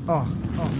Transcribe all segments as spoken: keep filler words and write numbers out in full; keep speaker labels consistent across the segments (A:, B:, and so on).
A: Uh, uh.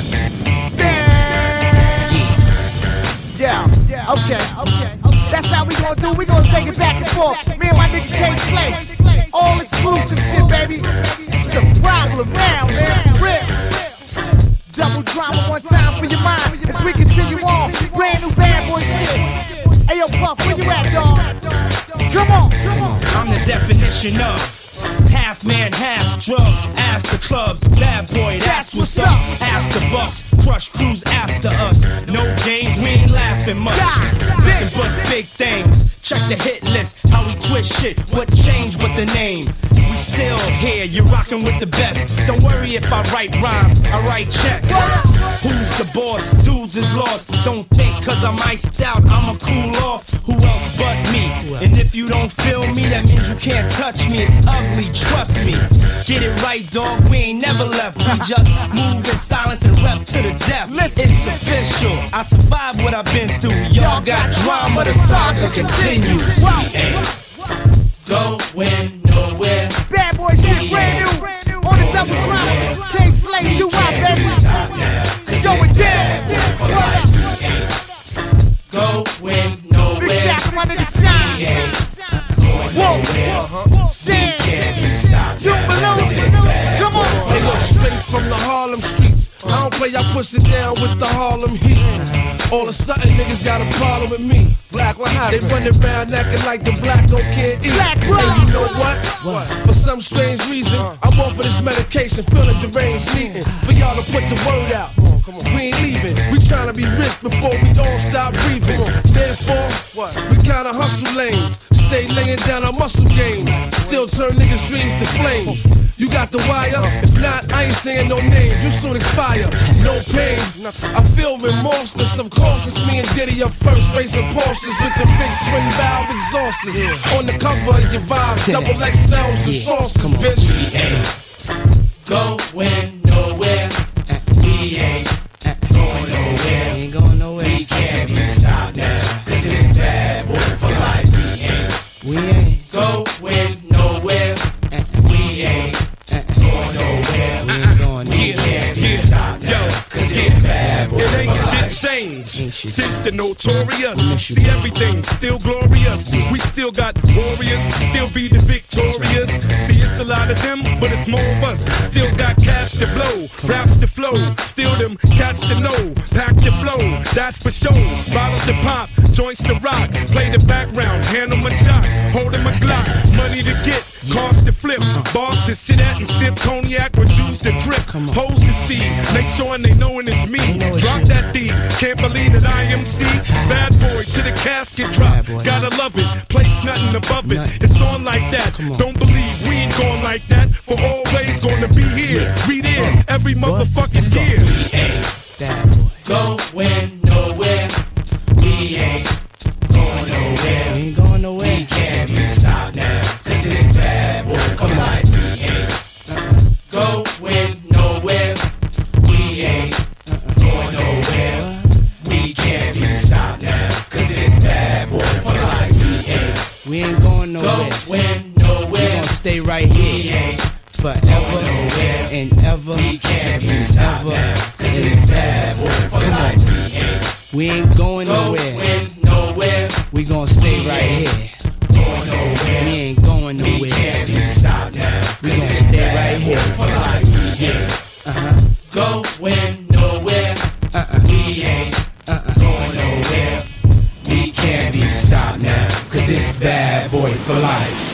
A: Yeah, yeah, okay, okay. That's how we gonna do. We gonna take it back and forth. Me and my nigga K Slay, all exclusive shit, baby. It's a problem now, man. For real. Double drama one time for your mind as we continue on. Brand new bad boy shit. Hey yo, Puff, where you at, dog? Come on, come on.
B: I'm the definition of half man, half drugs, ass to clubs, bad boy, that's what's up. After bucks, crush crews after us. No games, we ain't laughing much. Nothing but big things. Check the hit list, how we twist shit. What changed with the name? We still here, you're rocking with the best. Don't worry if I write rhymes, I write checks. Who's the boss? Dudes is lost. Don't think cause I'm iced out, I'ma cool off. Who else but me? And if you don't feel me, that means you can't touch me. It's ugly, trust me. Get it right, dog, we ain't never left. We just move in silence and rep to the death. It's official, I survived what I've been through. Y'all got drama, the saga continues. We ain't going nowhere.
A: Bad boy shit, brand new. On the double drama. K Slay, you out, baby. It's going down. What up?
B: Going nowhere.
A: Big shout to my nigga Shine. Whoa, Sam, June Balloon. Come on.
C: Hey, yo, straight from the Harlem streets. I don't play, I push it down with the Harlem heat. All of a sudden, niggas got a problem with me. Black, what happened? They running around acting like the black don't can't eat.
A: Black, bro.
C: And you know what? What? For some strange reason, I'm off for this medication, feeling deranged, needing for y'all to put the word out. Come on, we ain't leaving. We trying to be rich before we all stop breathing. Therefore, what? We kinda hustle lanes. Stay laying down our muscle games. Still turn niggas' dreams to flames. You got the wire? If not, I ain't saying no names. You soon expire. No pain. I feel remorseless. Of course, it's me and Diddy up first, racing Porsches with the big twin valve exhausts. On the cover of your vibes, double X sounds and sauces, bitch.
B: We ain't going nowhere. We ain't going nowhere.
D: We ain't going nowhere.
B: We can't be stopped now, cause it's bad boy for life. We ain't
D: We ain't
B: going nowhere. We ain't going nowhere.
D: We ain't going
B: We
D: nowhere.
B: can't be stopped now, cause it's bad boy
E: It
B: for
E: ain't
B: life.
E: shit changed
D: Ain't shit
E: since the notorious.
D: miss you,
E: See
D: bro.
E: everything still glorious. We still got warriors, still be the victorious. See it's a lot of them, but it's more of us. Still got cash to blow, raps to flow. Still them cats to know, pack the flow. That's for sure. Bottles to pop, joints to rock. Play the background, handle my jock, holding my Glock. Money to get, cars to flip, bars to sit at and sip cognac with juice to drip. Hoes to see, make sure they knowin' it's me.
D: know it's
E: Drop
D: you.
E: that D, can't believe that I am C. Bad boy to the casket drop.
D: Bad boy.
E: Gotta love it, place nothing above it.
D: Nothing.
E: It's on like that.
D: Come on.
E: Don't believe we ain't going like that. For always gonna be here. We there, every motherfucker's
D: Let's go.
E: here.
B: We ain't
D: Bad boy.
B: going nowhere. We ain't going nowhere.
D: We ain't going
B: We
D: nowhere.
B: can't be stopped now, cause it's bad boy for life. We ain't going nowhere. We ain't going nowhere. We can't be stopped now, cause it's bad boy for life. We ain't
D: We ain't going nowhere.
B: going
D: We
B: nowhere.
D: gonna stay right
B: We
D: here
B: ain't
D: forever
B: nowhere.
D: and ever
B: We can't be
D: and
B: stopped
D: ever
B: now, cause
D: and
B: it's bad boy
D: ever.
B: for
D: Come
B: life.
D: on.
B: We ain't
D: We ain't going nowhere.
B: going nowhere.
D: We gonna stay right here.
B: Going nowhere.
D: We ain't going
B: We
D: nowhere.
B: can't be stopped now,
D: We
B: cause
D: gonna
B: it's
D: stay
B: bad
D: right here.
B: boy for life. We ain't
D: Uh-huh.
B: going nowhere.
D: Uh-uh.
B: We ain't
D: Uh-uh.
B: going nowhere. We can't be stopped now, cause it's bad boy for life.